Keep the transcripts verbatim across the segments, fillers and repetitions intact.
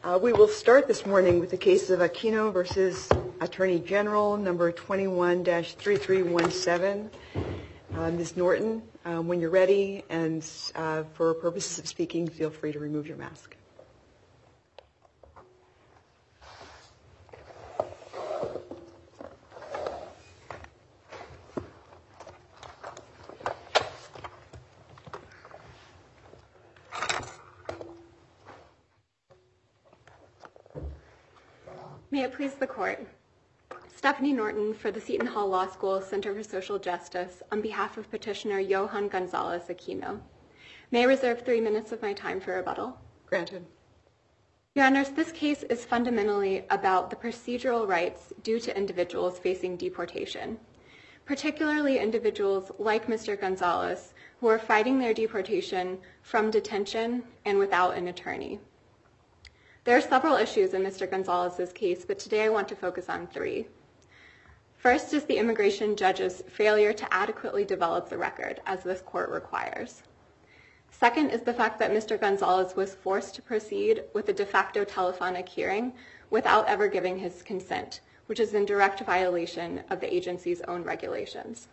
Uh, we will start this morning with the case of Aquino versus Attorney General, number twenty-one dash thirty-three seventeen. Uh, Miz Norton, um, when you're ready, and uh, for purposes of speaking, feel free to remove your mask. May it please the Court. Stephanie Norton for the Seton Hall Law School Center for Social Justice on behalf of Petitioner Johan Gonzalez Aquino. May I reserve three minutes of my time for rebuttal? Granted. Your Honors, this case is fundamentally about the procedural rights due to individuals facing deportation, particularly individuals like Mister Gonzalez who are fighting their deportation from detention and without an attorney. There are several issues in Mister Gonzalez's case, but today I want to focus on three. First is the immigration judge's failure to adequately develop the record, as this court requires. Second is the fact that Mister Gonzalez was forced to proceed with a de facto telephonic hearing without ever giving his consent, which is in direct violation of the agency's own regulations.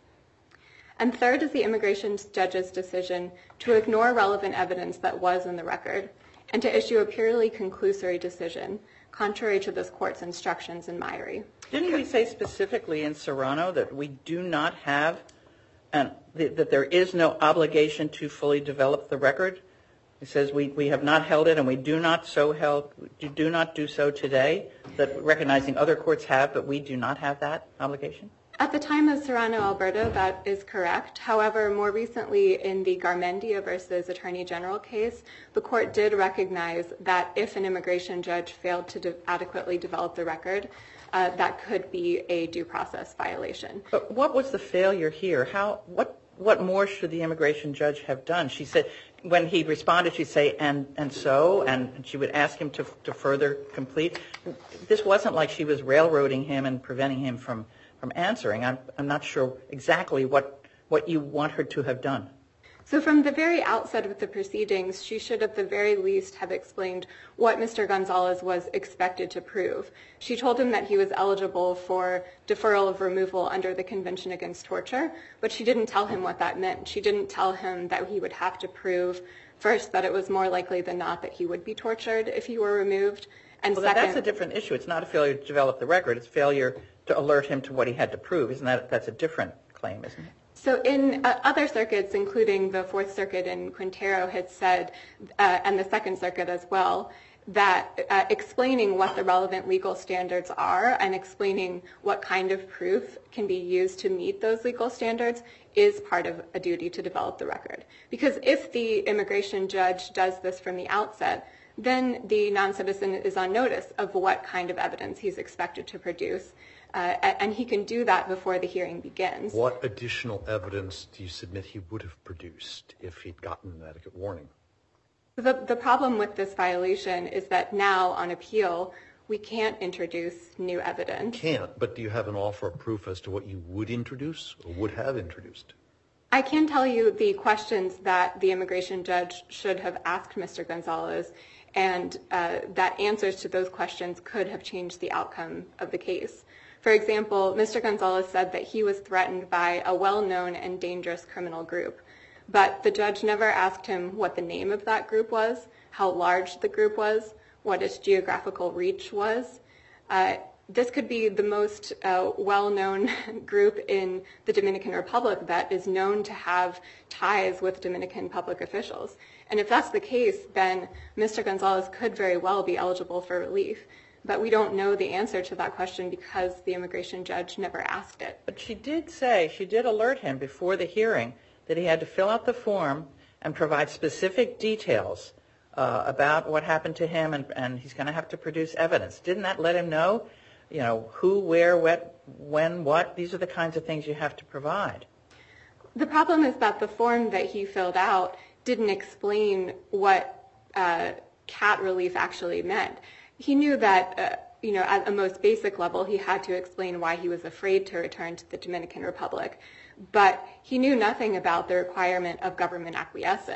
And third is the immigration judge's decision to ignore relevant evidence that was in the record and to issue a purely conclusory decision, contrary to this court's instructions in Myrie. Didn't we say specifically in Serrano that we do not have, and that there is no obligation to fully develop the record? It says we, we have not held it, and we do not so held, do not do so today, that recognizing other courts have, but we do not have that obligation? At the time of Serrano, Alberto, that is correct. However, more recently in the Garmendia versus Attorney General case, the court did recognize that if an immigration judge failed to de- adequately develop the record, uh, that could be a due process violation. But what was the failure here? How, what, what more should the immigration judge have done? She said, when he responded, she'd say, and, and so, and she would ask him to, to further complete. This wasn't like she was railroading him and preventing him from from answering. I'm, I'm not sure exactly what, what you want her to have done. So from the very outset of the proceedings, she should at the very least have explained what Mister Gonzalez was expected to prove. She told him that he was eligible for deferral of removal under the Convention Against Torture, but she didn't tell him what that meant. She didn't tell him that he would have to prove, first, that it was more likely than not that he would be tortured if he were removed. And well, second, that's a different issue. It's not a failure to develop the record. It's failure to alert him to what he had to prove. Isn't that, that's a different claim, isn't it? So in uh, other circuits, including the Fourth Circuit in Quintero, had said, uh, and the Second Circuit as well, that uh, explaining what the relevant legal standards are and explaining what kind of proof can be used to meet those legal standards is part of a duty to develop the record. Because if the immigration judge does this from the outset, then the non-citizen is on notice of what kind of evidence he's expected to produce. Uh, and he can do that before the hearing begins. What additional evidence do you submit he would have produced if he'd gotten an adequate warning? The, the problem with this violation is that now on appeal, we can't introduce new evidence. Can't, but do you have an offer of proof as to what you would introduce or would have introduced? I can tell you the questions that the immigration judge should have asked Mister Gonzalez, and uh, that answers to those questions could have changed the outcome of the case. For example, Mister Gonzalez said that he was threatened by a well-known and dangerous criminal group, but the judge never asked him what the name of that group was, how large the group was, what its geographical reach was. Uh, this could be the most uh, well-known group in the Dominican Republic that is known to have ties with Dominican public officials. And if that's the case, then Mister Gonzalez could very well be eligible for relief. But we don't know the answer to that question because the immigration judge never asked it. But she did say, she did alert him before the hearing that he had to fill out the form and provide specific details uh, about what happened to him, and, and he's going to have to produce evidence. Didn't that let him know, you know, who, where, what, when, what? These are the kinds of things you have to provide. The problem is that the form that he filled out didn't explain what uh, cat relief actually meant. He knew that, uh, you know, at a most basic level, he had to explain why he was afraid to return to the Dominican Republic. But he knew nothing about the requirement of government acquiescence,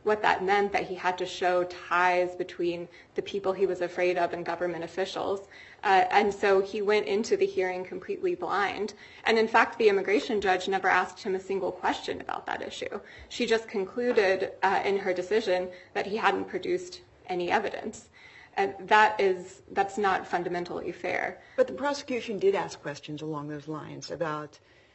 what that meant, that he had to show ties between the people he was afraid of and government officials. Uh, and so he went into the hearing completely blind. And in fact, the immigration judge never asked him a single question about that issue. She just concluded uh, in her decision that he hadn't produced any evidence. And that is, that's not fundamentally fair. But the prosecution did ask questions along those lines about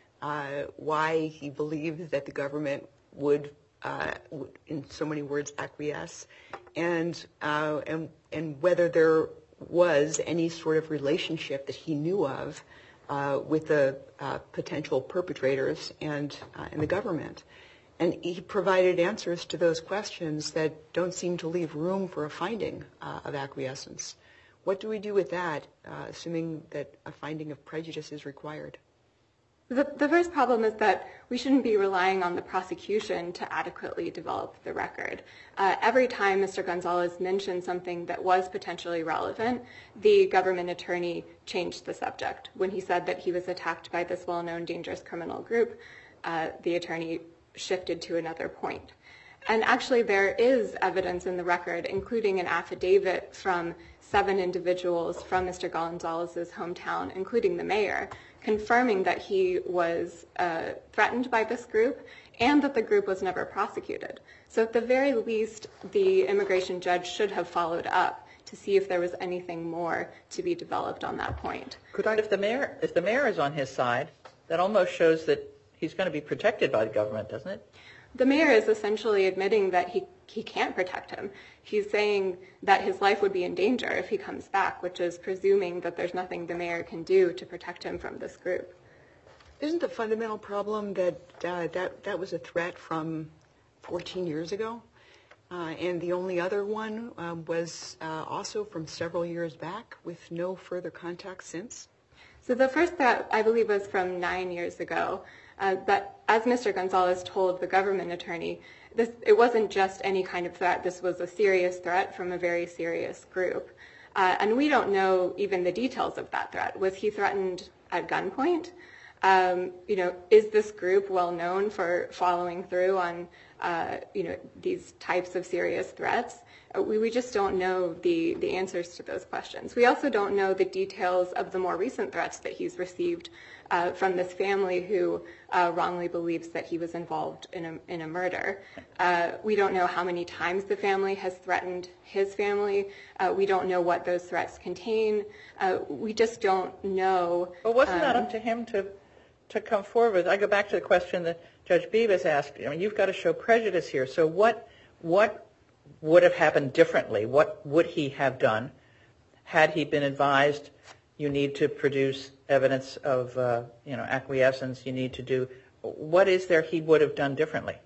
uh, why he believed that the government would, uh, in so many words, acquiesce, and uh, and and whether there was any sort of relationship that he knew of uh, with the uh, potential perpetrators and uh, and the government. And he provided answers to those questions that don't seem to leave room for a finding uh, of acquiescence. What do we do with that, uh, assuming that a finding of prejudice is required? The, the first problem is that we shouldn't be relying on the prosecution to adequately develop the record. Uh, every time Mister Gonzalez mentioned something that was potentially relevant, the government attorney changed the subject. When he said that he was attacked by this well-known dangerous criminal group, uh, the attorney shifted to another point. And actually there is evidence in the record, including an affidavit from seven individuals from Mister Gonzalez's hometown, including the mayor, confirming that he was uh, threatened by this group and that the group was never prosecuted. So at the very least, the immigration judge should have followed up to see if there was anything more to be developed on that point. Could I, if the mayor, if the mayor is on his side, that almost shows that he's going to be protected by the government, doesn't it? The mayor is essentially admitting that he, he can't protect him. He's saying that his life would be in danger if he comes back, which is presuming that there's nothing the mayor can do to protect him from this group. Isn't the fundamental problem that uh, that, that was a threat from fourteen years ago? Uh, and the only other one um, was uh, also from several years back with no further contact since? So the first threat, I believe, was from nine years ago. Uh, but as Mister Gonzalez told the government attorney, this, it wasn't just any kind of threat. This was a serious threat from a very serious group. Uh, and we don't know even the details of that threat. Was he threatened at gunpoint? Um, you know, is this group well known for following through on, uh, you know, these types of serious threats? Uh, we, we just don't know the, the answers to those questions. We also don't know the details of the more recent threats that he's received uh, from this family who uh, wrongly believes that he was involved in a, in a murder. Uh, we don't know how many times the family has threatened his family. Uh, we don't know what those threats contain. Uh, we just don't know. Well, wasn't um, that up to him to to come forward with? I go back to the question that Judge Bibas asked. I mean, you've got to show prejudice here. So what what would have happened differently? What would he have done had he been advised you need to produce evidence of uh, you know acquiescence? You need to do what is there he would have done differently?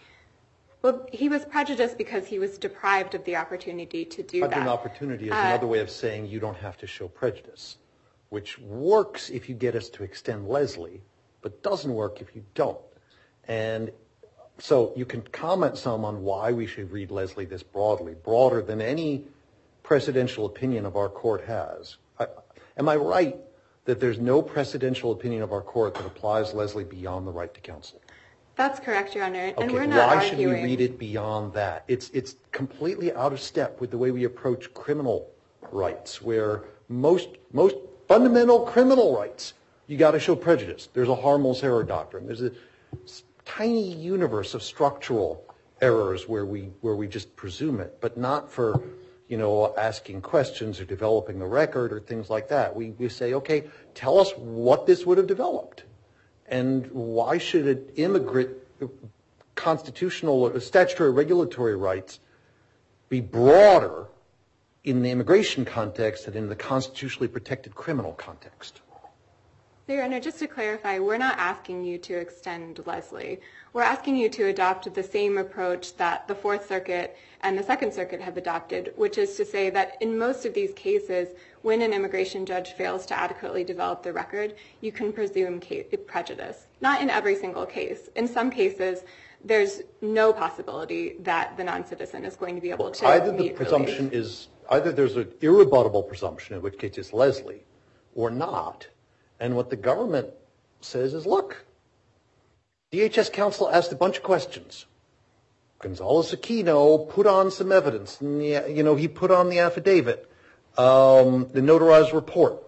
Well, he was prejudiced because he was deprived of the opportunity to do But that. an opportunity is Uh, another way of saying you don't have to show prejudice, which works if you get us to extend Leslie, but doesn't work if you don't. And so you can comment some on why we should read Leslie this broadly, broader than any presidential opinion of our court has. I, am I right that there's no presidential opinion of our court that applies Leslie beyond the right to counsel? That's correct, Your Honor. And Okay, we're not why arguing. should we read it beyond that? It's it's completely out of step with the way we approach criminal rights, where most most fundamental criminal rights, you got to show prejudice. There's a harmless error doctrine. There's a tiny universe of structural errors where we where we just presume it, but not for, you know, asking questions or developing the record or things like that. We we say, okay, tell us what this would have developed. And why should an immigrant constitutional or statutory regulatory rights be broader in the immigration context than in the constitutionally protected criminal context? So, Your Honor, just to clarify, we're not asking you to extend Leslie. We're asking you to adopt the same approach that the Fourth Circuit and the Second Circuit have adopted, which is to say that in most of these cases, when an immigration judge fails to adequately develop the record, you can presume case, prejudice. Not in every single case. In some cases, there's no possibility that the non-citizen is going to be able to Either the meet presumption relief. is, either there's an irrebuttable presumption, in which case it's Leslie, or not. And what the government says is, look, D H S counsel asked a bunch of questions. Gonzalez-Aquino put on some evidence. And, you know, he put on the affidavit, um, the notarized report.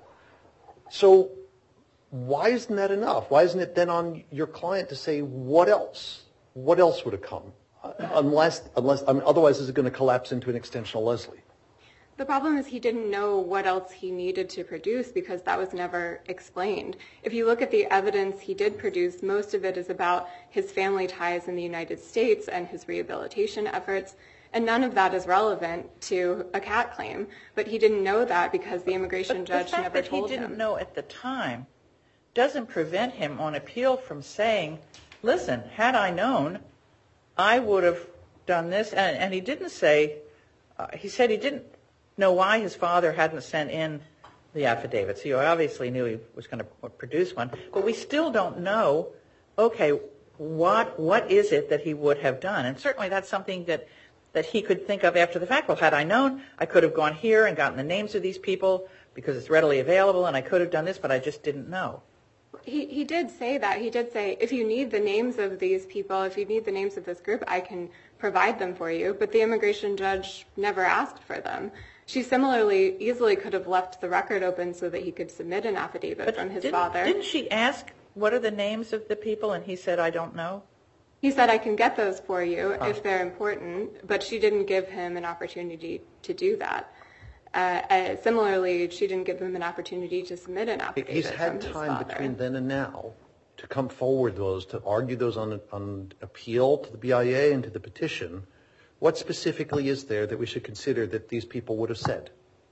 So why isn't that enough? Why isn't it then on your client to say what else? What else would have come? Uh, unless, unless, I mean, otherwise, is it going to collapse into an extension of Leslie? The problem is he didn't know what else he needed to produce because that was never explained. If you look at the evidence he did produce, most of it is about his family ties in the United States and his rehabilitation efforts, and none of that is relevant to a cat claim. But he didn't know that because the immigration but judge the fact never that told him. he didn't know at the time doesn't prevent him on appeal from saying, listen, had I known, I would have done this. And, and he didn't say, uh, he said he didn't know why his father hadn't sent in the affidavits. He obviously knew he was going to produce one, but we still don't know, okay, what what is it that he would have done? And certainly that's something that, that he could think of after the fact. Well, had I known, I could have gone here and gotten the names of these people because it's readily available, and I could have done this, but I just didn't know. He he did say that. He did say, if you need the names of these people, if you need the names of this group, I can provide them for you. But the immigration judge never asked for them. She similarly easily could have left the record open so that he could submit an affidavit But from his didn't, father. Didn't she ask, what are the names of the people? And he said, I don't know. He said, I can get those for you oh. if they're important, but she didn't give him an opportunity to do that. Uh, uh, similarly, she didn't give him an opportunity to submit an affidavit. He's had from time his father. between then and now to come forward those, to argue those on, on appeal to the B I A and to the petition. What specifically is there that we should consider that these people would have said?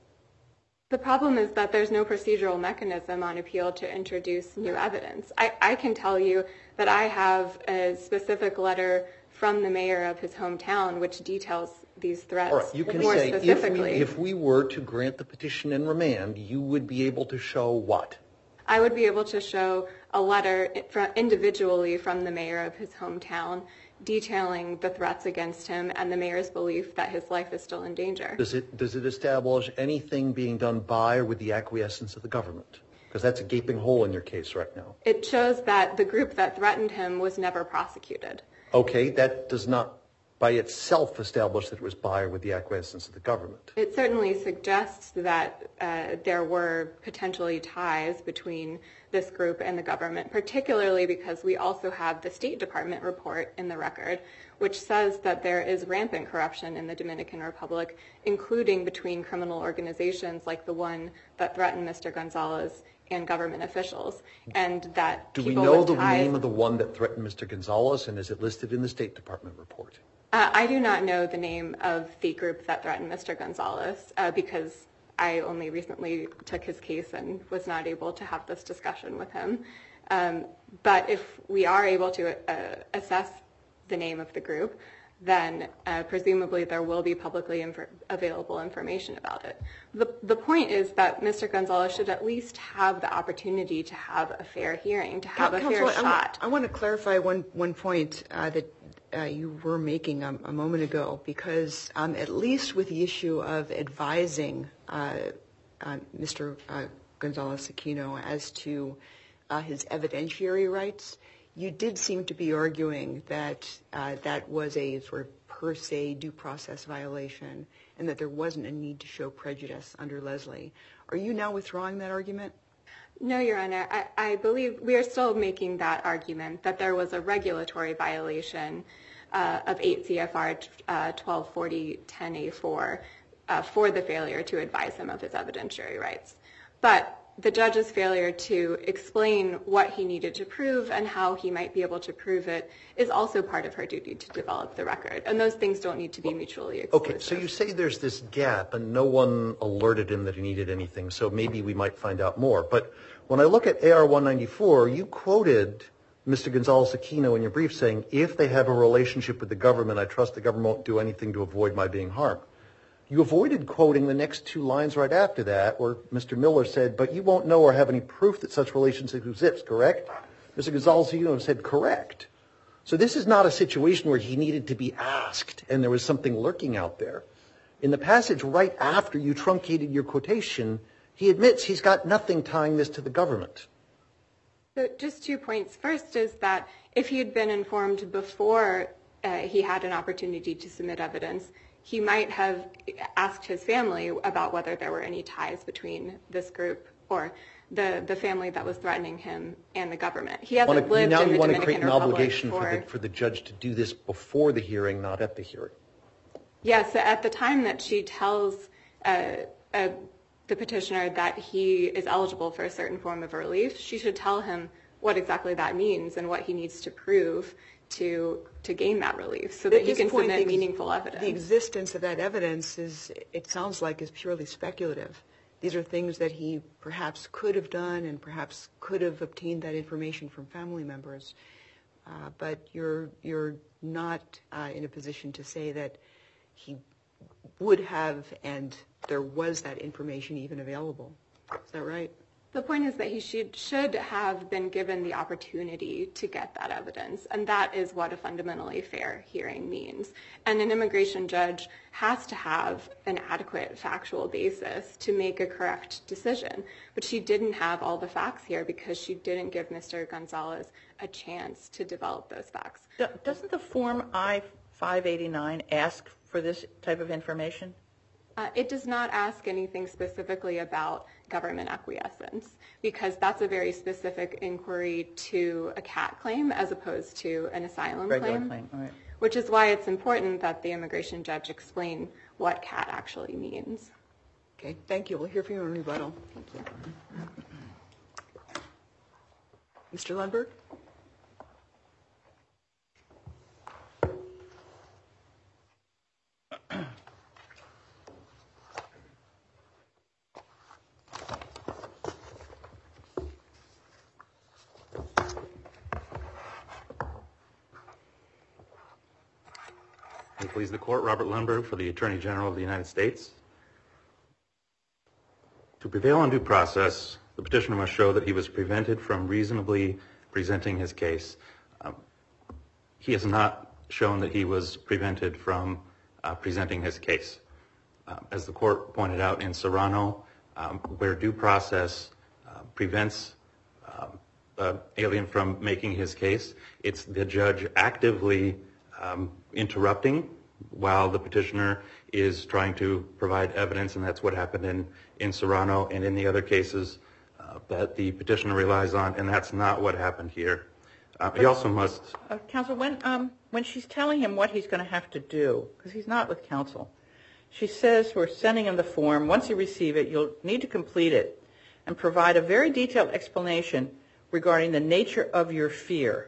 The problem is that there's no procedural mechanism on appeal to introduce new evidence. I, I can tell you that I have a specific letter from the mayor of his hometown which details these threats All right, you can more say specifically. If we, if we were to grant the petition and remand, you would be able to show what? I would be able to show a letter individually from the mayor of his hometown detailing the threats against him and the mayor's belief that his life is still in danger. Does it, does it establish anything being done by or with the acquiescence of the government? Because that's a gaping hole in your case right now. It shows that the group that threatened him was never prosecuted. Okay, that does not by itself establish that it was by or with the acquiescence of the government. It certainly suggests that uh, there were potentially ties between this group and the government, particularly because we also have the State Department report in the record, which says that there is rampant corruption in the Dominican Republic, including between criminal organizations like the one that threatened Mister Gonzalez and government officials, and that Do we people know with the ties, name of the one that threatened Mister Gonzalez, and is it listed in the State Department report? Uh, I do not know the name of the group that threatened Mister Gonzalez uh, because I only recently took his case and was not able to have this discussion with him. Um, but if we are able to uh, assess the name of the group, then uh, presumably there will be publicly inf- available information about it. The, the point is that Mister Gonzalez should at least have the opportunity to have a fair hearing, to have a fair Counsel, shot. I, I want to clarify one, one point uh, that uh, you were making a, a moment ago, because um, at least with the issue of advising uh, uh, Mister Uh, Gonzalez-Aquino as to uh, his evidentiary rights, you did seem to be arguing that uh, that was a sort of per se due process violation and that there wasn't a need to show prejudice under Leslie. Are you now withdrawing that argument? No, Your Honor. I, I believe we are still making that argument that there was a regulatory violation uh, of eight C F R uh, twelve forty ten A four uh, for the failure to advise him of his evidentiary rights. But the judge's failure to explain what he needed to prove and how he might be able to prove it is also part of her duty to develop the record. And those things don't need to be mutually exclusive. Okay, so you say there's this gap and no one alerted him that he needed anything, so maybe we might find out more. But when I look at A R one ninety-four, you quoted Mister Gonzalez-Aquino in your brief saying, if they have a relationship with the government, I trust the government won't do anything to avoid my being harmed. You avoided quoting the next two lines right after that, where Mister Miller said, but you won't know or have any proof that such relationship exists, correct? Mister Gonzalez-Aquino said, correct. So this is not a situation where he needed to be asked and there was something lurking out there. In the passage right after you truncated your quotation, he admits he's got nothing tying this to the government. So just two points. First is that if he had been informed before uh, he had an opportunity to submit evidence, he might have asked his family about whether there were any ties between this group or the, the family that was threatening him and the government. He hasn't lived now in the you want to Dominican create an Republic obligation for, for the, for the judge to do this before the hearing, not at the hearing. Yes, at the time that she tells uh, uh, the petitioner that he is eligible for a certain form of relief, she should tell him what exactly that means and what he needs to prove to to gain that relief so that At he this can point, submit the- meaningful evidence. The existence of that evidence is, it sounds like, is purely speculative. These are things that he perhaps could have done and perhaps could have obtained that information from family members. Uh, but you're you're not uh, in a position to say that he would have and there was that information even available. Is that right? The point is that he should, should have been given the opportunity to get that evidence, and that is what a fundamentally fair hearing means. And an immigration judge has to have an adequate factual basis to make a correct decision. But she didn't have all the facts here because she didn't give Mister Gonzalez a chance to develop those facts. Doesn't the Form I five eighty-nine ask for this type of information? Uh, it does not ask anything specifically about government acquiescence because that's a very specific inquiry to a C A T claim as opposed to an asylum Regular claim, claim, all right. which is why it's important that the immigration judge explain what C A T actually means. Okay, thank you. We'll hear from you in rebuttal. Thank you. Mister Lundberg? May it please the Court, Robert Lundberg for the Attorney General of the United States. To prevail on due process, the petitioner must show that he was prevented from reasonably presenting his case. Um, he has not shown that he was prevented from uh, presenting his case. Uh, as the Court pointed out in Serrano, um, where due process uh, prevents um, an alien from making his case, it's the judge actively um, interrupting while the petitioner is trying to provide evidence, and that's what happened in, in Serrano and in the other cases uh, that the petitioner relies on, and that's not what happened here. Uh, he also must... Uh, counsel, when, um, when she's telling him what he's going to have to do, because he's not with counsel, she says we're sending him the form. Once you receive it, you'll need to complete it and provide a very detailed explanation regarding the nature of your fear.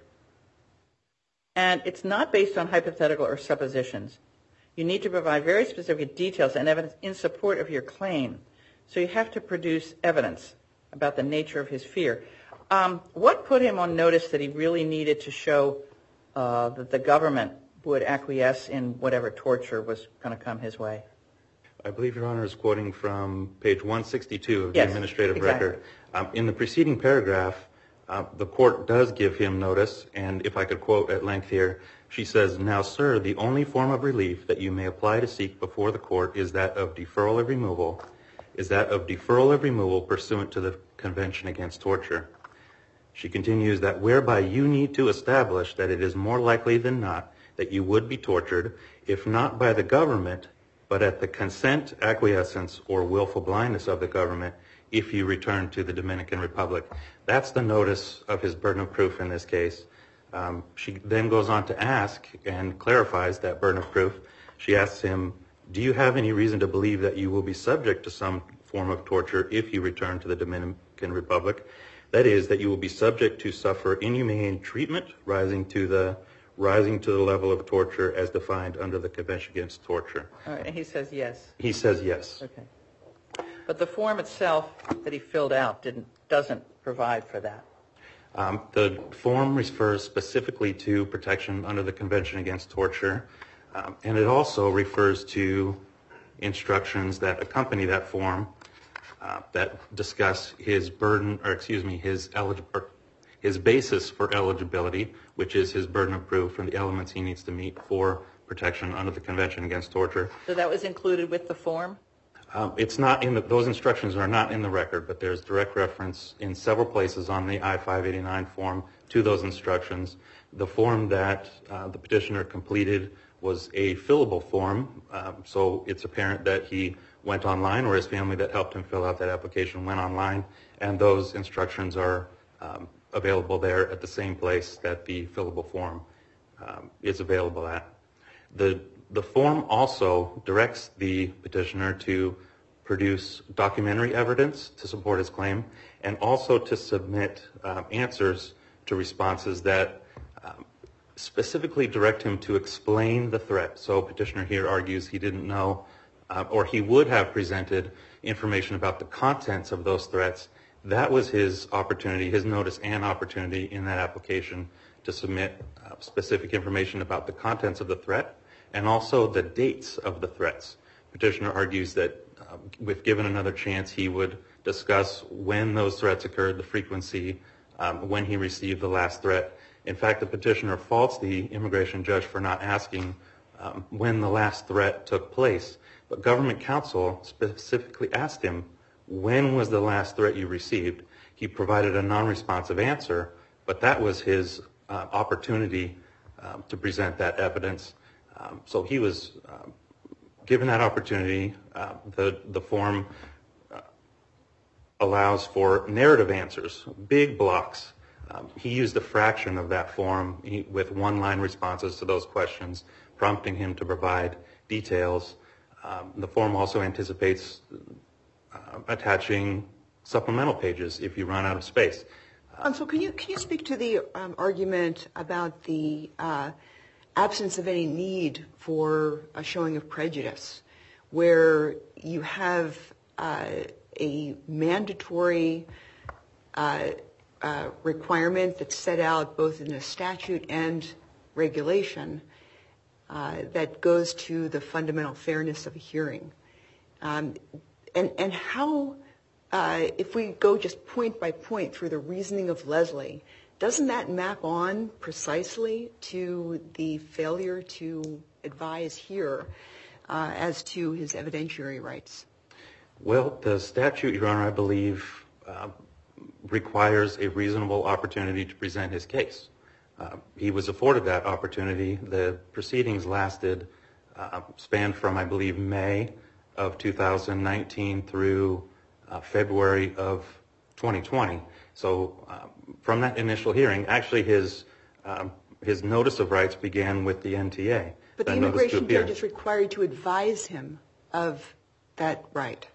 And it's not based on hypothetical or suppositions. You need to provide very specific details and evidence in support of your claim. So you have to produce evidence about the nature of his fear. Um, what put him on notice that he really needed to show uh, that the government would acquiesce in whatever torture was going to come his way? I believe Your Honor is quoting from page one sixty-two of Yes, the administrative exactly. record. Um, in the preceding paragraph, uh, the court does give him notice, and if I could quote at length here, she says, "Now, sir, the only form of relief that you may apply to seek before the court is that of deferral of removal, is that of deferral of removal pursuant to the Convention Against Torture." She continues that whereby you need to establish that it is more likely than not that you would be tortured, if not by the government, but at the consent, acquiescence, or willful blindness of the government, if you return to the Dominican Republic. That's the notice of his burden of proof in this case. Um, she then goes on to ask and clarifies that burden of proof. She asks him, do you have any reason to believe that you will be subject to some form of torture if you return to the Dominican Republic? That is, that you will be subject to suffer inhumane treatment rising to the rising to the level of torture as defined under the Convention Against Torture. All right, and he says yes. He says yes. Okay. But the form itself that he filled out didn't doesn't provide for that. Um, the form refers specifically to protection under the Convention Against Torture, um, and it also refers to instructions that accompany that form uh, that discuss his burden, or excuse me, his eligibility. His basis for eligibility, which is his burden of proof and the elements he needs to meet for protection under the Convention Against Torture. So that was included with the form? Um, it's not in the, those instructions are not in the record, but there's direct reference in several places on the I five eighty-nine form to those instructions. The form that uh, the petitioner completed was a fillable form, um, so it's apparent that he went online, or his family that helped him fill out that application went online, and those instructions are um, available there at the same place that the fillable form um, is available at. The, the form also directs the petitioner to produce documentary evidence to support his claim, and also to submit um, answers to responses that um, specifically direct him to explain the threat. So petitioner here argues he didn't know, uh, or he would have presented information about the contents of those threats. That was his opportunity, his notice and opportunity in that application to submit uh, specific information about the contents of the threat and also the dates of the threats. Petitioner argues that uh, if given another chance, he would discuss when those threats occurred, the frequency, um, when he received the last threat. In fact, the petitioner faults the immigration judge for not asking um, when the last threat took place. But government counsel specifically asked him, when was the last threat you received? He provided a non-responsive answer, but that was his uh, opportunity um, to present that evidence. Um, so he was um, given that opportunity. Uh, the, the form uh, allows for narrative answers, big blocks. Um, he used a fraction of that form he, with one-line responses to those questions, prompting him to provide details. Um, the form also anticipates uh, attaching supplemental pages if you run out of space. Um, so can you can you speak to the um, argument about the uh, absence of any need for a showing of prejudice, where you have uh, a mandatory uh, uh, requirement that's set out both in a statute and regulation uh, that goes to the fundamental fairness of a hearing, um, and and how. Uh, if we go just point by point through the reasoning of Leslie, doesn't that map on precisely to the failure to advise here uh, as to his evidentiary rights? Well, the statute, Your Honor, I believe uh, requires a reasonable opportunity to present his case. Uh, he was afforded that opportunity. The proceedings lasted, uh, spanned from, I believe, May of two thousand nineteen through Uh, February of twenty twenty. So um, from that initial hearing, actually his um, his notice of rights began with the N T A. But the immigration judge is required to advise him of that right.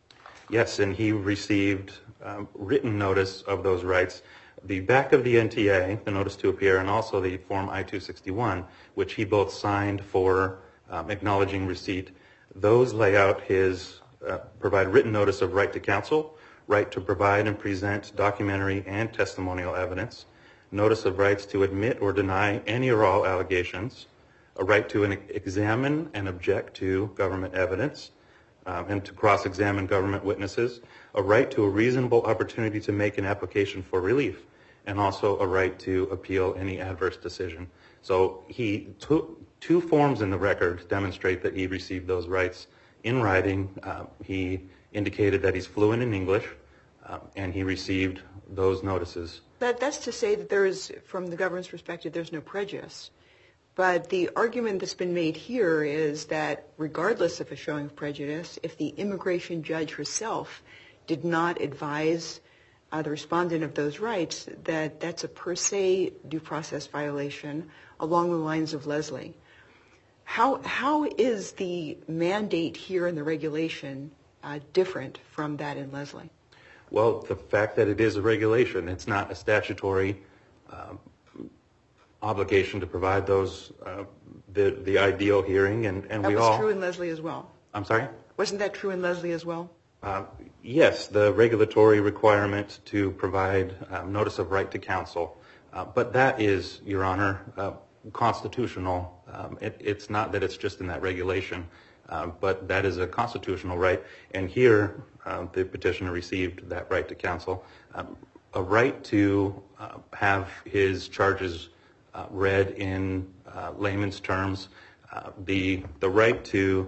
Yes, and he received um, written notice of those rights. The back of the N T A, the notice to appear, and also the Form I two sixty-one, which he both signed for um, acknowledging receipt, those lay out his Uh, provide written notice of right to counsel, right to provide and present documentary and testimonial evidence, notice of rights to admit or deny any or all allegations, a right to an examine and object to government evidence, um, and to cross-examine government witnesses, a right to a reasonable opportunity to make an application for relief, and also a right to appeal any adverse decision. So he took two forms in the record demonstrate that he received those rights in writing. Uh, he indicated that he's fluent in English, uh, and he received those notices. That, that's to say that there is, from the government's perspective, there's no prejudice. But the argument that's been made here is that regardless of a showing of prejudice, if the immigration judge herself did not advise uh, the respondent of those rights, that that's a per se due process violation along the lines of Leslie. How how is the mandate here in the regulation uh, different from that in Leslie? Well, the fact that it is a regulation, it's not a statutory um, obligation to provide those uh, the the ideal hearing, and and that we was all. True in Leslie as well. I'm sorry? Wasn't that true in Leslie as well? Uh, yes, the regulatory requirement to provide um, notice of right to counsel, uh, but that is, Your Honor, uh, constitutional. Um, it, it's not that it's just in that regulation, uh, but that is a constitutional right. And here, uh, the petitioner received that right to counsel, um, a right to uh, have his charges uh, read in uh, layman's terms, uh, the the right to.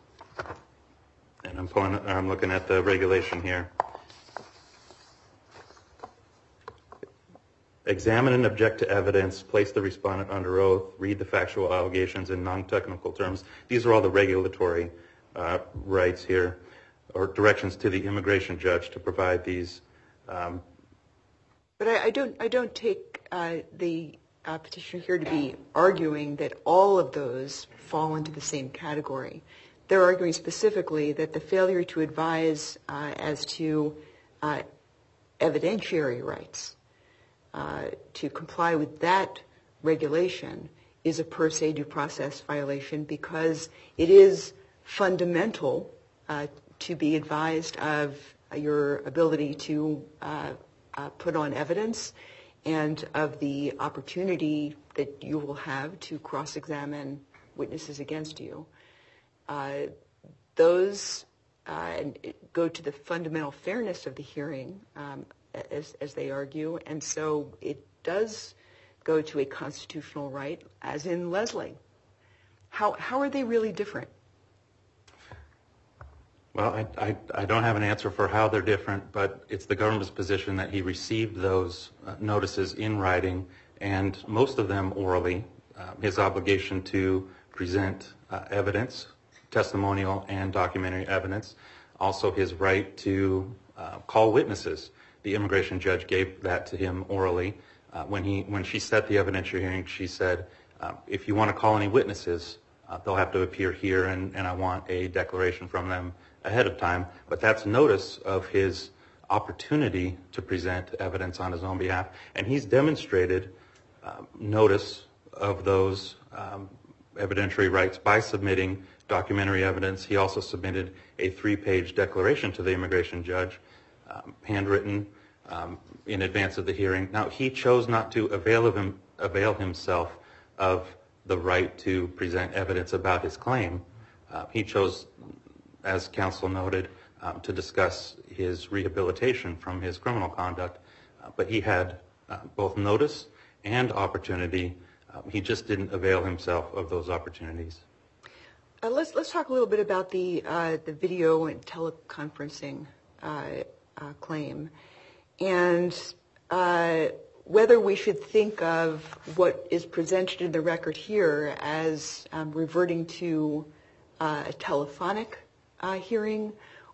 And I'm pulling. I'm looking at the regulation here. examine and object to evidence, place the respondent under oath, read the factual allegations in non-technical terms. These are all the regulatory uh, rights here, or directions to the immigration judge to provide these. Um, but I, I don't I don't take uh, the uh, petitioner here to be arguing that all of those fall into the same category. They're arguing specifically that the failure to advise uh, as to uh, evidentiary rights uh, to comply with that regulation is a per se due process violation because it is fundamental uh, to be advised of your ability to uh, uh, put on evidence and of the opportunity that you will have to cross-examine witnesses against you. Uh, those uh, go to the fundamental fairness of the hearing, um, as, as they argue, and so it does go to a constitutional right, as in Leslie. How, how are they really different? Well, I, I, I don't have an answer for how they're different, but it's the government's position that he received those uh, notices in writing, and most of them orally. Uh, his obligation to present uh, evidence, testimonial and documentary evidence, also his right to uh, call witnesses. The immigration judge gave that to him orally. Uh, when he when she set the evidentiary hearing, she said, uh, if you want to call any witnesses, uh, they'll have to appear here, and, and I want a declaration from them ahead of time. But that's notice of his opportunity to present evidence on his own behalf, and he's demonstrated uh, notice of those um, evidentiary rights by submitting documentary evidence. He also submitted a three-page declaration to the immigration judge, um, handwritten um, in advance of the hearing. Now, he chose not to avail of him, avail himself of the right to present evidence about his claim. Uh, he chose, as counsel noted, um, to discuss his rehabilitation from his criminal conduct, uh, but he had uh, both notice and opportunity. Uh, he just didn't avail himself of those opportunities. Uh, let's let's talk a little bit about the uh, the video and teleconferencing uh, uh, claim, and uh, whether we should think of what is presented in the record here as um, reverting to uh, a telephonic uh, hearing,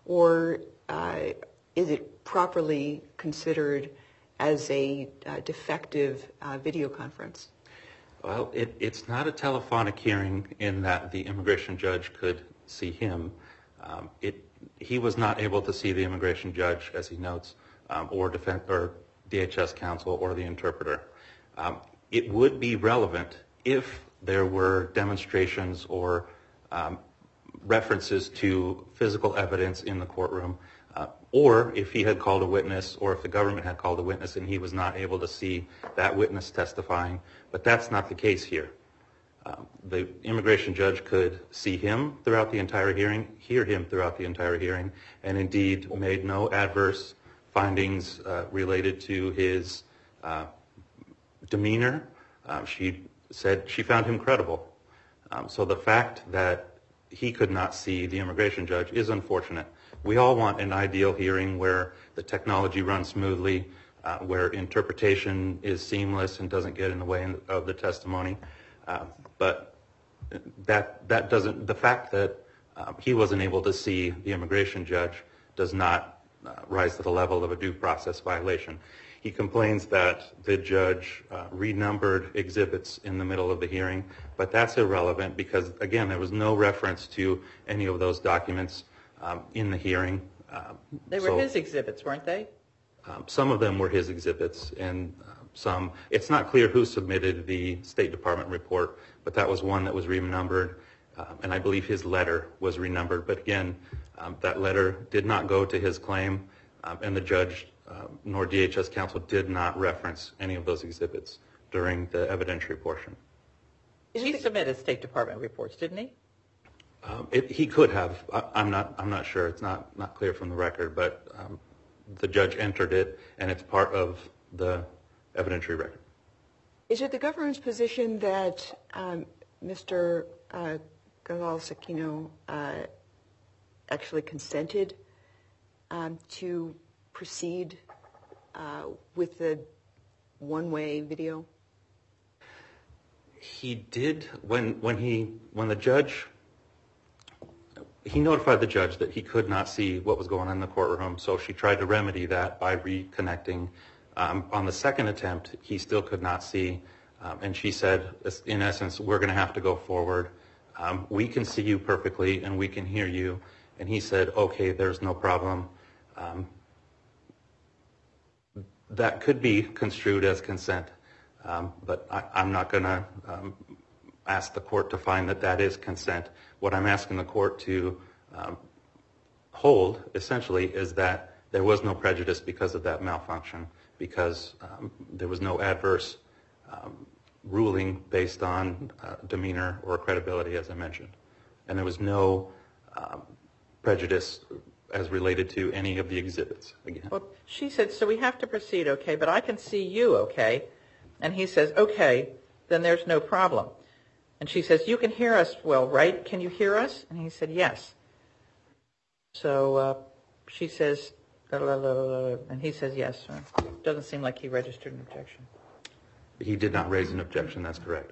or uh, is it properly considered as a uh, defective uh, video conference? Well, it, it's not a telephonic hearing in that the immigration judge could see him. Um, it, he was not able to see the immigration judge, as he notes, um, or, defense, or D H S counsel or the interpreter. Um, it would be relevant if there were demonstrations or um, references to physical evidence in the courtroom, uh, or if he had called a witness, or if the government had called a witness and he was not able to see that witness testifying. But that's not the case here. Um, the immigration judge could see him throughout the entire hearing, hear him throughout the entire hearing, and indeed made no adverse findings uh, related to his uh, demeanor. Um, she said she found him credible. Um, so the fact that he could not see the immigration judge is unfortunate. We all want an ideal hearing where the technology runs smoothly, uh, where interpretation is seamless and doesn't get in the way of the testimony. Uh, but that that doesn't. The fact that um, he wasn't able to see the immigration judge does not uh, rise to the level of a due process violation. He complains that the judge uh, renumbered exhibits in the middle of the hearing, but that's irrelevant because, again, there was no reference to any of those documents um, in the hearing. Um, They were so, his exhibits, weren't they? Um, some of them were his exhibits, and uh, some, it's not clear who submitted the State Department report, but that was one that was renumbered, um, and I believe his letter was renumbered. But again, um, that letter did not go to his claim, um, and the judge um, nor D H S counsel did not reference any of those exhibits during the evidentiary portion. He submitted State Department reports, didn't he? Um, it, he could have. I, I'm not. I'm not sure. It's not not clear from the record, but um, the judge entered it, and it's part of the evidentiary record. Is it the government's position that um, Mister Uh, Gonzalez-Aquino uh, actually consented um, to proceed uh, with the one-way video? He did when when he when the judge he notified the judge that he could not see what was going on in the courtroom, so she tried to remedy that by reconnecting. Um, on the second attempt, he still could not see, um, and she said, in essence, we're going to have to go forward. Um, we can see you perfectly, and we can hear you. And he said, okay, there's no problem. Um, that could be construed as consent, um, but I, I'm not going to um, ask the court to find that that is consent. What I'm asking the court to um, hold, essentially, is that there was no prejudice because of that malfunction, because um, there was no adverse um, ruling based on uh, demeanor or credibility, as I mentioned. And there was no um, prejudice as related to any of the exhibits, again. Well, she said, so we have to proceed, okay, but I can see you, okay? And he says, okay, then there's no problem. And she says, you can hear us well, right? Can you hear us? And he said, yes. So uh, she says, la, la, la, la, la, and he says, yes. Uh, doesn't seem like he registered an objection. He did not raise an objection, that's correct.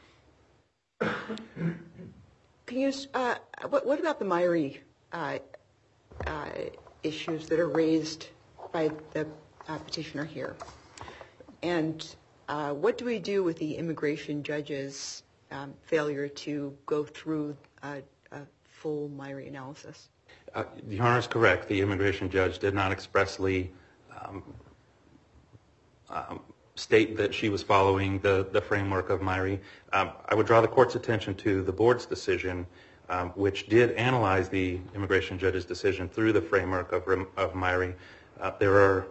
Can you, uh, what, what about the Myrie uh, uh, issues that are raised by the uh, petitioner here? And uh, what do we do with the immigration judge's um, failure to go through a, a full Myrie analysis? Uh, Your Honor is correct. The immigration judge did not expressly um, um, state that she was following the, the framework of Myrie. Um, I would draw the court's attention to the board's decision, um, which did analyze the immigration judge's decision through the framework of, of Myrie. Uh, there are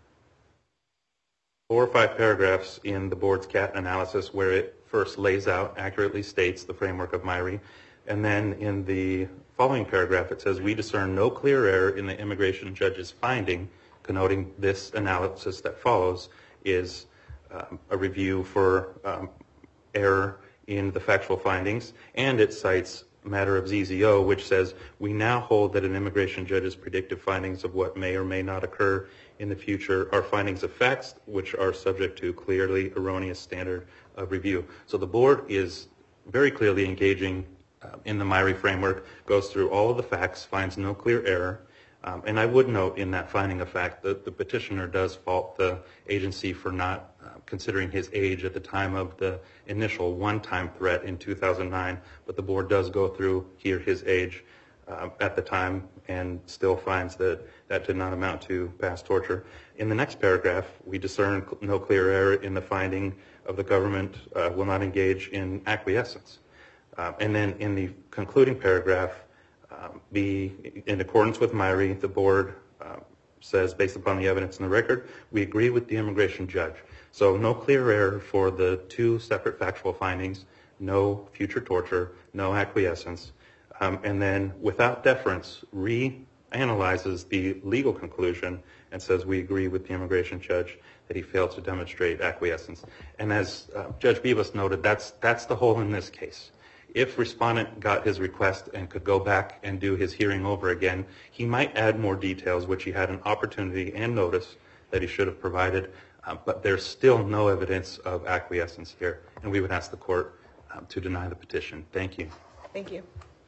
four or five paragraphs in the board's C A T analysis where it first lays out, accurately states the framework of Myrie. And then in the following paragraph, it says, we discern no clear error in the immigration judge's finding, connoting this analysis that follows is um, a review for um, error in the factual findings. And it cites matter of Z Z O, which says, we now hold that an immigration judge's predictive findings of what may or may not occur in the future are findings of facts which are subject to clearly erroneous standard of review. So the board is very clearly engaging uh, in the Myrie framework, goes through all of the facts, finds no clear error. Um, and I would note in that finding of fact that the petitioner does fault the agency for not uh, considering his age at the time of the initial one-time threat in two thousand nine, but the board does go through here his age uh, at the time and still finds that that did not amount to past torture. In the next paragraph, we discern no clear error in the finding of the government uh, will not engage in acquiescence. Uh, and then in the concluding paragraph, Um, be in accordance with Myrie, the board uh, says, based upon the evidence in the record, we agree with the immigration judge. So no clear error for the two separate factual findings, no future torture, no acquiescence. Um, and then without deference, reanalyzes the legal conclusion and says we agree with the immigration judge that he failed to demonstrate acquiescence. And as uh, Judge Bibas noted, that's, that's the hole in this case. If respondent got his request and could go back and do his hearing over again, he might add more details, which he had an opportunity and notice that he should have provided, uh, but there's still no evidence of acquiescence here, and we would ask the court um, to deny the petition. Thank you. Thank you.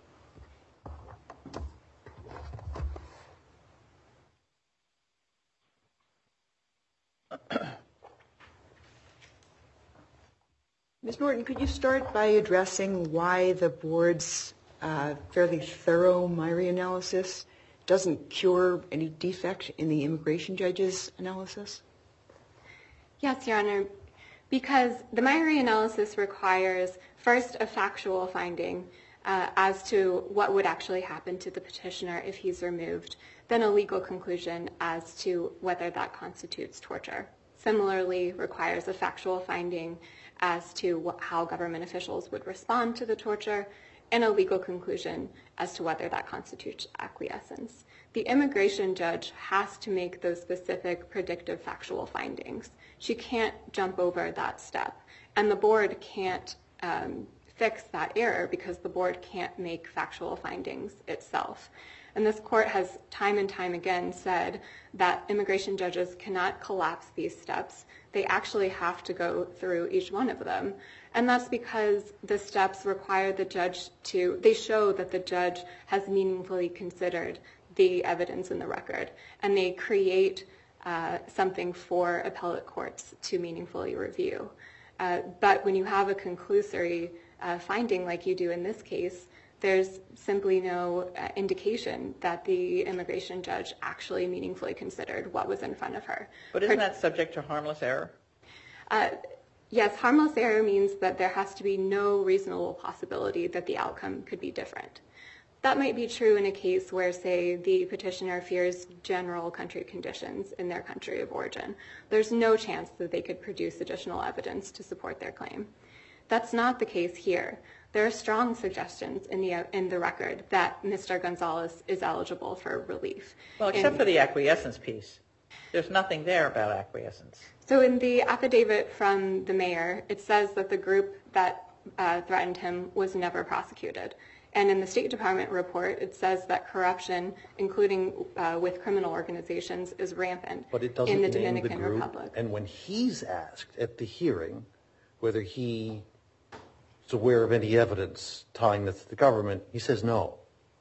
Miz Norton, could you start by addressing why the board's uh, fairly thorough Myrie analysis doesn't cure any defect in the immigration judge's analysis? Yes, Your Honor, because the Myrie analysis requires first a factual finding uh, as to what would actually happen to the petitioner if he's removed, then a legal conclusion as to whether that constitutes torture. Similarly, requires a factual finding as to what, how government officials would respond to the torture, and a legal conclusion as to whether that constitutes acquiescence. The immigration judge has to make those specific predictive factual findings. She can't jump over that step, and the board can't um, fix that error because the board can't make factual findings itself. And this court has time and time again said that immigration judges cannot collapse these steps. They actually have to go through each one of them. And that's because the steps require the judge to, they show that the judge has meaningfully considered the evidence in the record. And they create uh, something for appellate courts to meaningfully review. Uh, but when you have a conclusory uh, finding like you do in this case, there's simply no uh, indication that the immigration judge actually meaningfully considered what was in front of her. But isn't that subject to harmless error? Uh, yes, harmless error means that there has to be no reasonable possibility that the outcome could be different. That might be true in a case where, say, the petitioner fears general country conditions in their country of origin. There's no chance that they could produce additional evidence to support their claim. That's not the case here. There are strong suggestions in the in the record that Mister Gonzalez is eligible for relief. Well, except in, for the acquiescence piece. There's nothing there about acquiescence. So in the affidavit from the mayor, it says that the group that uh, threatened him was never prosecuted. And in the State Department report, it says that corruption, including uh, with criminal organizations, is rampant But it doesn't in the name Dominican the group. Republic. And when he's asked at the hearing whether he is aware of any evidence tying this to the government, he says no.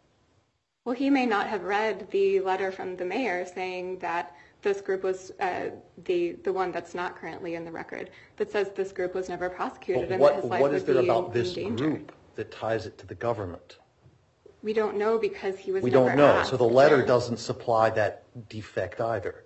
Well, he may not have read the letter from the mayor saying that this group was uh, the the one that's not currently in the record, that says this group was never prosecuted But and what, that his life what would is there be about in, this endangered. group that ties it to the government? We don't know because he was We never don't know. asked. So the letter doesn't supply that defect either.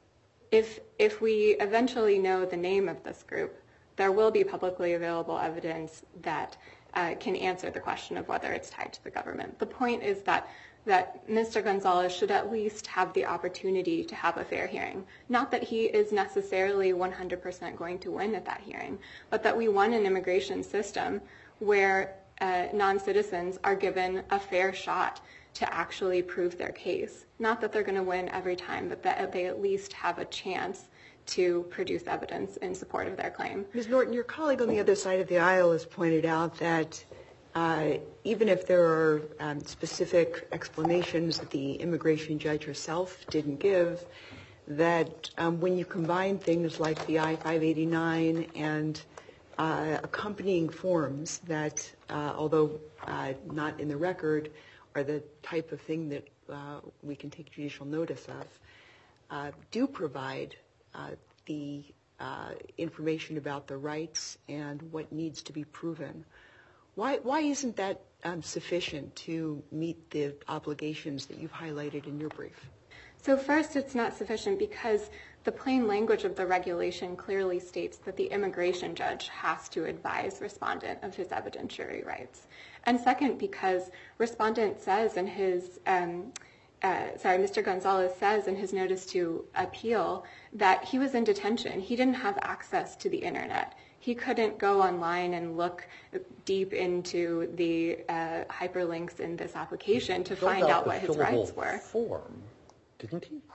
If if we eventually know the name of this group, there will be publicly available evidence that uh, can answer the question of whether it's tied to the government. The point is that that Mister Gonzalez should at least have the opportunity to have a fair hearing. Not that he is necessarily one hundred percent going to win at that hearing, but that we want an immigration system where uh, non-citizens are given a fair shot to actually prove their case. Not that they're going to win every time, but that they at least have a chance to produce evidence in support of their claim. Miz Norton, your colleague on the other side of the aisle has pointed out that uh, even if there are um, specific explanations that the immigration judge herself didn't give, that um, when you combine things like the I five eighty-nine and uh, accompanying forms that, uh, although uh, not in the record, are the type of thing that uh, we can take judicial notice of, uh, do provide uh, the uh, information about the rights and what needs to be proven. Why, why isn't that um, sufficient to meet the obligations that you've highlighted in your brief? So first, it's not sufficient because the plain language of the regulation clearly states that the immigration judge has to advise respondent of his evidentiary rights. And second, because respondent says in his, um, uh, sorry, Mister Gonzalez says in his notice to appeal that he was in detention. He didn't have access to the internet. He couldn't go online and look deep into the uh, hyperlinks in this application to find out what his rights were. Form, didn't he?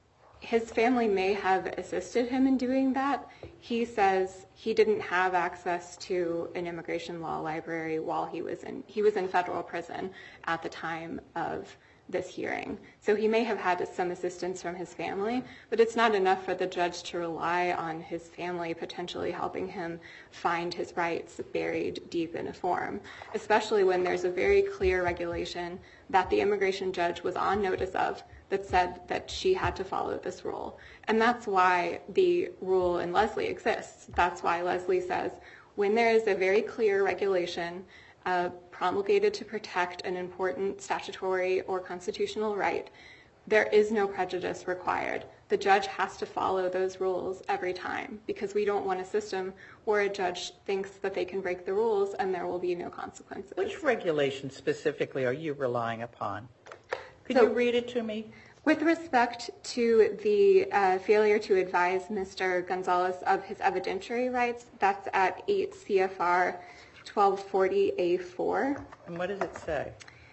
His family may have assisted him in doing that. He says he didn't have access to an immigration law library while he was in he was in federal prison at the time of this hearing. So he may have had some assistance from his family, but it's not enough for the judge to rely on his family potentially helping him find his rights buried deep in a form, especially when there's a very clear regulation that the immigration judge was on notice of that said that she had to follow this rule. And that's why the rule in Leslie exists. That's why Leslie says when there is a very clear regulation uh, promulgated to protect an important statutory or constitutional right, there is no prejudice required. The judge has to follow those rules every time because we don't want a system where a judge thinks that they can break the rules and there will be no consequences. Which regulation specifically are you relying upon? Could So, you read it to me? With respect to the uh, failure to advise Mister Gonzalez of his evidentiary rights, that's at eight C F R twelve forty A four. And what does it say?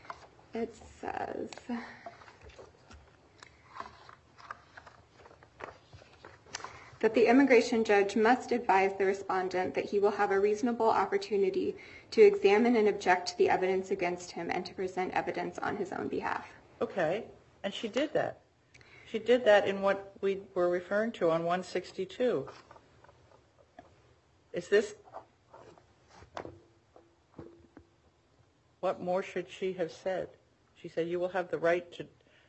It says, that the immigration judge must advise the respondent that he will have a reasonable opportunity to examine and object to the evidence against him and to present evidence on his own behalf. Okay, and she did that. She did that in what we were referring to on one sixty-two. Is this, what more should she have said? She said, you will have the right to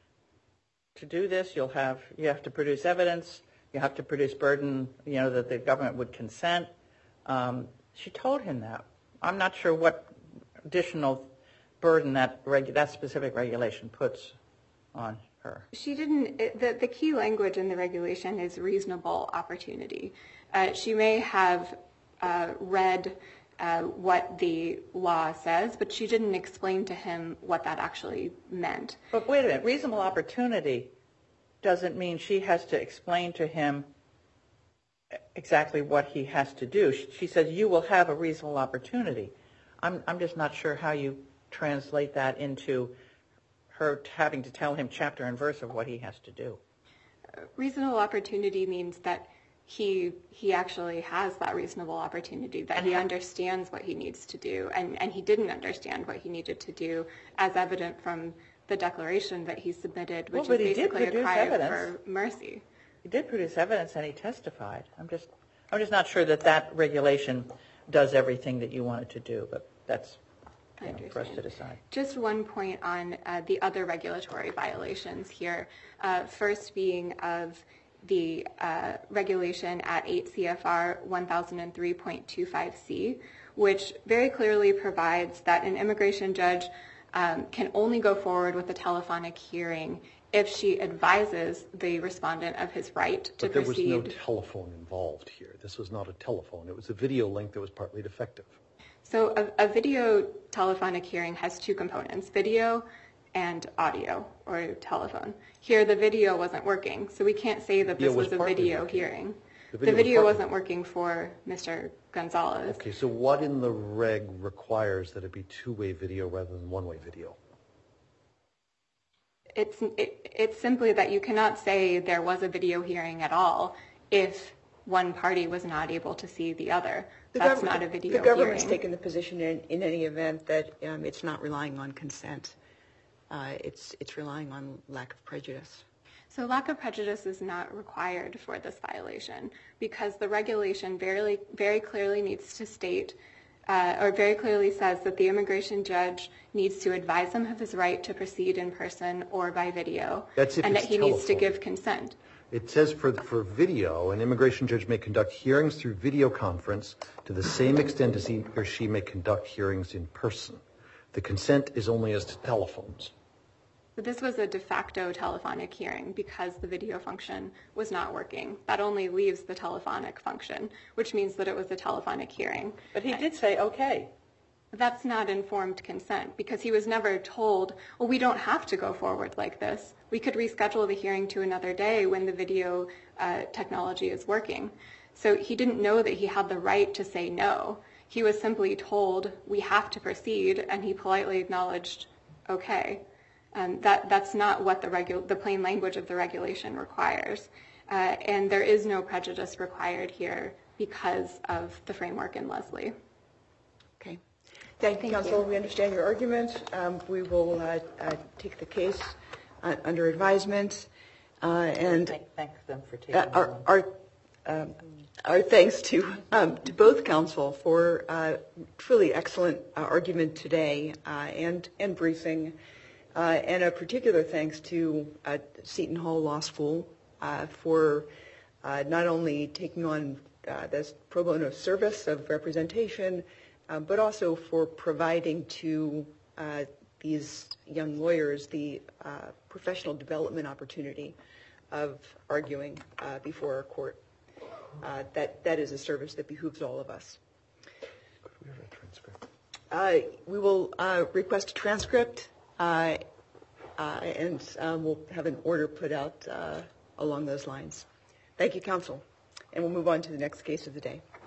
to do this. You'll have, you have to produce evidence. You have to produce burden, you know, that the government would consent. Um, she told him that. I'm not sure what additional burden that reg- that specific regulation puts on her. She didn't, it, the, the key language in the regulation is reasonable opportunity. Uh, she may have uh, read uh, what the law says, but she didn't explain to him what that actually meant. But wait a minute, reasonable opportunity doesn't mean she has to explain to him exactly what he has to do. She, she says, you will have a reasonable opportunity. I'm, I'm just not sure how you translate that into her having to tell him chapter and verse of what he has to do. Reasonable opportunity means that he he actually has that reasonable opportunity, that and he ha- understands what he needs to do, and, and he didn't understand what he needed to do, as evident from the declaration that he submitted, which well, is basically a cry evidence. for mercy. He did produce evidence and he testified. I'm just I'm just not sure that that regulation does everything that you want it to do, but that's you know, for us to decide. Just one point on uh, the other regulatory violations here. Uh, first being of the uh, regulation at eight C F R one thousand three point two five C, which very clearly provides that an immigration judge um, can only go forward with a telephonic hearing if she advises the respondent of his right to but there proceed. There was no telephone involved here. This was not a telephone. It was a video link that was partly defective. So a, a video telephonic hearing has two components, video and audio or telephone. Here the video wasn't working, so we can't say that this was, was a video working. hearing. The video, the video was wasn't working for Mister Gonzalez. Okay, so what in the reg requires that it be two-way video rather than one-way video? It's it, it's simply that you cannot say there was a video hearing at all if one party was not able to see the other. The That's not a video hearing. The government's taken the position in, in any event that um, it's not relying on consent. Uh, it's it's relying on lack of prejudice. So lack of prejudice is not required for this violation because the regulation very, very clearly needs to state uh, or very clearly says that the immigration judge needs to advise him of his right to proceed in person or by video, That's if and it's that he telephone. needs to give consent. It says for for video, an immigration judge may conduct hearings through video conference to the same extent as he or she may conduct hearings in person. The consent is only as to telephones. But this was a de facto telephonic hearing because the video function was not working. That only leaves the telephonic function, which means that it was a telephonic hearing. But he did say, okay. That's not informed consent because he was never told, well, we don't have to go forward like this. We could reschedule the hearing to another day when the video uh, technology is working. So he didn't know that he had the right to say no. He was simply told, we have to proceed, and he politely acknowledged, okay. Um, that, that's not what the, regu- the plain language of the regulation requires. Uh, and there is no prejudice required here because of the framework in Leslie. Okay. Thank you, Thank counsel. you. We understand your argument. Um, we will uh, uh, take the case uh, under advisement. Uh, and Thank, thank them for taking uh, our, our, um, our thanks to, um, to both counsel for uh, truly excellent uh, argument today uh, and, and briefing. Uh, and a particular thanks to uh, Seton Hall Law School uh, for uh, not only taking on uh, this pro bono service of representation, uh, but also for providing to uh, these young lawyers the uh, professional development opportunity of arguing uh, before our court. Uh, that, that is a service that behooves all of us. Could we have a transcript? Uh, we will uh, request a transcript. Uh, uh, and um, we'll have an order put out uh, along those lines. Thank you, counsel. And we'll move on to the next case of the day.